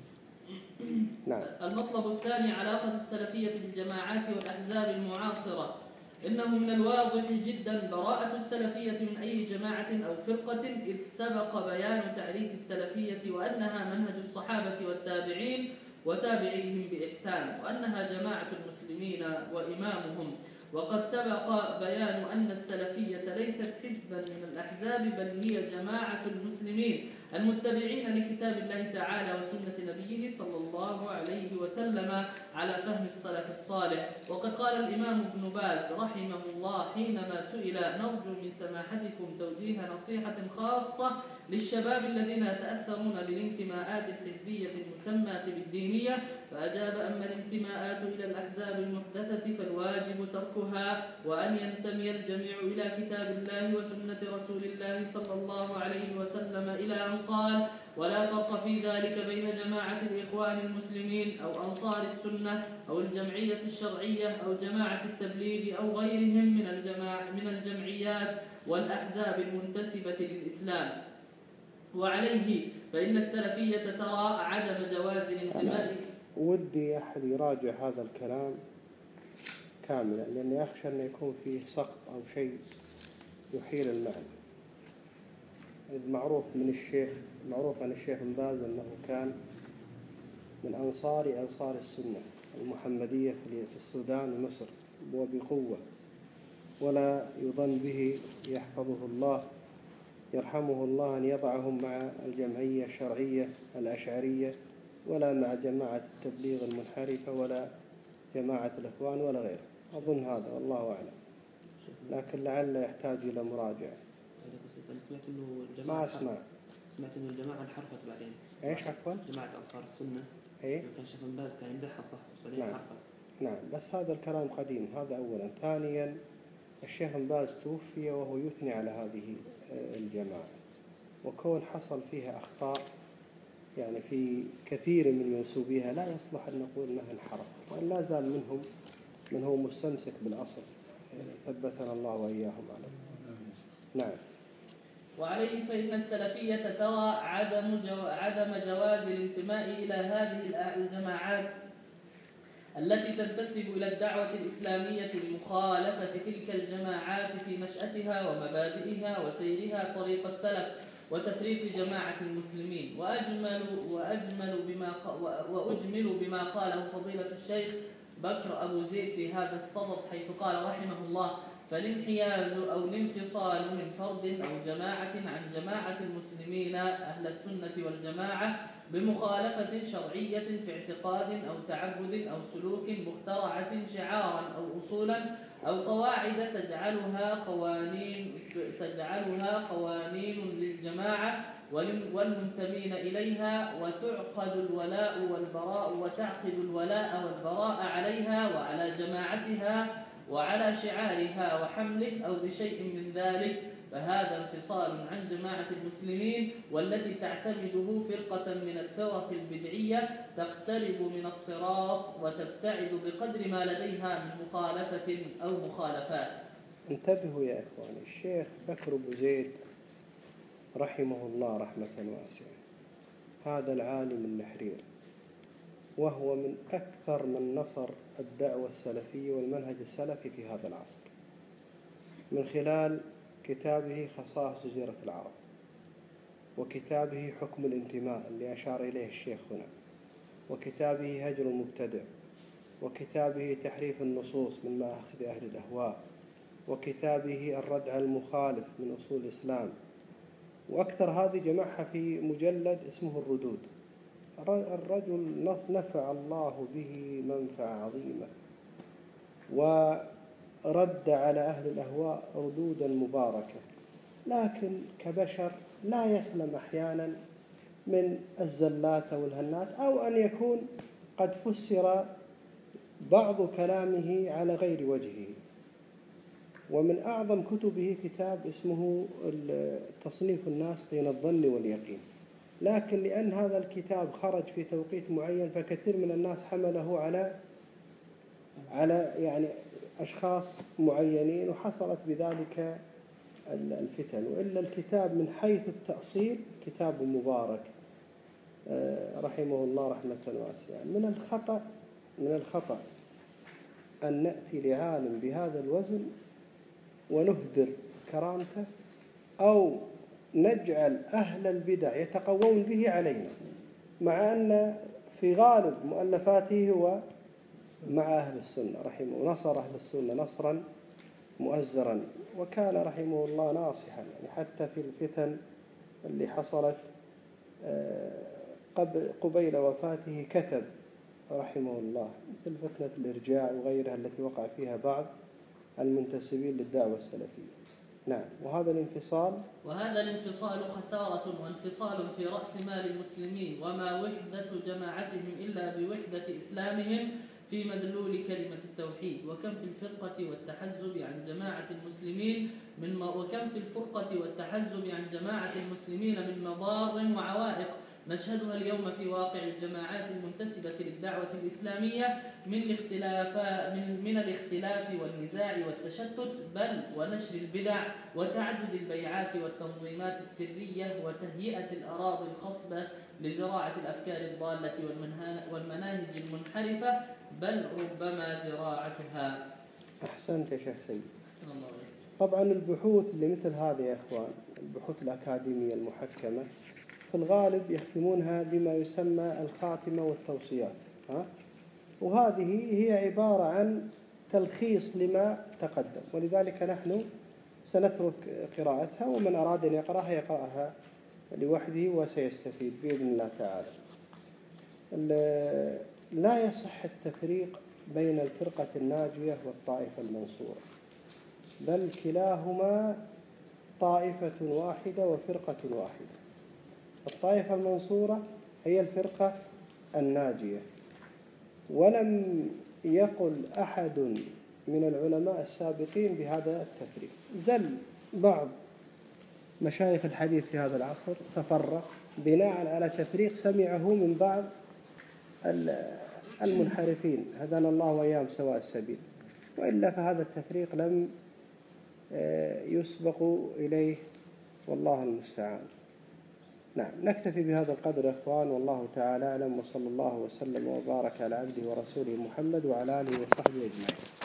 نعم. المطلب الثاني علاقة السلفية بالجماعات والأحزاب المعاصرة. إنه من الواضح جدا براءة السلفية من أي جماعة أو فرقة، إذ سبق بيان تعريف السلفية وأنها منهج الصحابة والتابعين وتابعيهم بإحسان، وأنها جماعة المسلمين وإمامهم. وقد سبق بيان أن السلفية ليست حزبا من الأحزاب، بل هي جماعة المسلمين المتبعين لكتاب الله تعالى وسنة نبيه صلى الله عليه وسلم على فهم السلف الصالح. وقد قال الإمام ابن باز رحمه الله حينما سئل: نرجو من سماحتكم توجيه نصيحة خاصة للشباب الذين يتأثرون بالانتماءات الحزبية المسماة بالدينية، فأجاب: أما الانتماءات إلى الأحزاب المحدثة فالواجب تركها، وأن ينتمي الجميع إلى كتاب الله وسنة رسول الله صلى الله عليه وسلم، إلى أن قال: ولا فرق في ذلك بين جماعة الإخوان المسلمين أو أنصار السنة أو الجمعية الشرعية أو جماعة التبليغ أو غيرهم من الجماع من الجمعيات والأحزاب المنتسبة للإسلام. وعليه فإن السلفية ترى عدم جواز الانتماء. ودي أحد يراجع هذا الكلام كاملا، لأني أخشى أن يكون فيه سقط أو شيء يحيل المعنى. المعروف من الشيخ معروف عن الشيخ بن باز أنه كان من أنصار أنصار السنة المحمدية في السودان ومصر وبقوة، ولا يظن به يحفظه الله يرحمه الله أن يضعهم مع الجمعية الشرعية الأشعرية، ولا مع جماعة التبليغ المنحرفة، ولا جماعة الإخوان ولا غيره. أظن هذا والله أعلم، لكن لعل يحتاج إلى مراجعة. سمعت إنه الجماعة ما أسمع. سمعت إنه الجماعة انحرفت بعدين. إيش عفوا؟ جماعة أنصار السنة. إيه؟ كان شيخ بن باز كان يمدحها صح، بس نعم. انحرفت. نعم، بس هذا الكلام قديم. هذا أولا. ثانيا الشيخ بن باز توفي وهو يثني على هذه الجماعة، وكون حصل فيها أخطاء يعني في كثير من منسوبيها لا يصلح أن نقول أنها انحرف، وأن لا زال منهم من هو مستمسك بالأصل، ثبتنا الله وإياهم عليه. نعم. وعليه فإن السلفية ترى عدم جو... عدم جواز الانتماء إلى هذه الجماعات التي تنتسب إلى الدعوة الإسلامية لمخالفة تلك الجماعات في نشأتها ومبادئها وسيرها طريق السلف وتفريق جماعة المسلمين. وأجمل وأجمل بما وأجمل بما قاله فضيلة الشيخ بكر أبو زيد في هذا الصدد، حيث قال رحمه الله: فالانحياز أو الانفصال من فرد أو جماعة عن جماعة المسلمين أهل السنة والجماعة بمخالفة شرعية في اعتقاد أو تعبد أو سلوك مخترعة شعارا أو أصولا أو قواعد تجعلها قوانين تجعلها قوانين للجماعة والمنتمين إليها، وتعقد الولاء والبراء وتعقد الولاء والبراء عليها وعلى جماعتها وعلى شعارها وحمله أو بشيء من ذلك، فهذا انفصال عن جماعة المسلمين، والتي تعتمده فرقة من الفرق البدعية تقترب من الصراط وتبتعد بقدر ما لديها من مخالفة أو مخالفات. انتبهوا يا إخواني، الشيخ بكر أبو زيد رحمه الله رحمة واسعة هذا العالم النحرير، وهو من أكثر من نصر الدعوة السلفية والمنهج السلفي في هذا العصر من خلال كتابه خصائص جزيرة العرب، وكتابه حكم الانتماء اللي أشار إليه الشيخ هنا، وكتابه هجر المبتدع، وكتابه تحريف النصوص من مآخذ أهل الأهواء، وكتابه الرد على المخالف من أصول الإسلام، وأكثر هذه جمعها في مجلد اسمه الردود. الرجل نفع الله به منفعة عظيمة، ورد على أهل الأهواء ردودا مباركة، لكن كبشر لا يسلم أحيانا من الزلات أو الهنات، أو أن يكون قد فسر بعض كلامه على غير وجهه. ومن أعظم كتبه كتاب اسمه تصنيف الناس بين الظن واليقين، لكن لأن هذا الكتاب خرج في توقيت معين فكثير من الناس حمله على على يعني أشخاص معينين، وحصلت بذلك الفتن. وإلا الكتاب من حيث التأصيل كتاب مبارك رحمه الله رحمة واسعة. من الخطأ من الخطأ أن نأتي لعالم بهذا الوزن ونهدر كرامته، أو نجعل أهل البدع يتقوون به علينا، مع أن في غالب مؤلفاته هو مع أهل السنة رحمه، ونصر أهل السنة نصرا مؤزرا، وكان رحمه الله ناصحا، يعني حتى في الفتن اللي حصلت قبيل وفاته كتب رحمه الله، مثل فتنة الإرجاع وغيرها التي وقع فيها بعض المنتسبين للدعوة السلفية. نعم. وهذا الانفصال وهذا الانفصال خسارة وانفصال في رأس مال المسلمين، وما وحدة جماعتهم إلا بوحدة إسلامهم في مدلول كلمة التوحيد. وكم في الفرقة والتحزب عن جماعة المسلمين من وكم في الفرقة والتحزب عن جماعة المسلمين من مضار وعوائق نشهدها اليوم في واقع الجماعات المنتسبة للدعوة الإسلامية من الاختلاف من, من الاختلاف والنزاع والتشتت، بل ونشر البدع وتعدد البيعات والتنظيمات السرية وتهيئة الأراضي الخصبة لزراعة الأفكار الضالة والمناهج المنحرفة، بل ربما زراعتها. أحسنت يا شيخ سيد. أحسن الله عليك. طبعا البحوث لمثل هذه يا إخوان، البحوث الأكاديمية المحكمة في الغالب يختمونها بما يسمى الخاتمة والتوصيات، ها؟ وهذه هي عبارة عن تلخيص لما تقدم، ولذلك نحن سنترك قراءتها، ومن أراد أن يقرأها يقرأها لوحده وسيستفيد بإذن الله تعالى. لا يصح التفريق بين الفرقة الناجية والطائفة المنصورة، بل كلاهما طائفة واحدة وفرقة واحدة. الطائفة المنصورة هي الفرقة الناجية، ولم يقل أحد من العلماء السابقين بهذا التفريق. زل بعض مشايخ الحديث في هذا العصر تفرق بناء على تفريق سمعه من بعض المنحرفين، هدانا الله وإياهم سواء السبيل، وإلا فهذا التفريق لم يسبق إليه، والله المستعان. نعم، نكتفي بهذا القدر يا إخوان، والله تعالى أعلم، وصلى الله وسلم وبارك على عبده ورسوله محمد وعلى آله وصحبه أجمعين.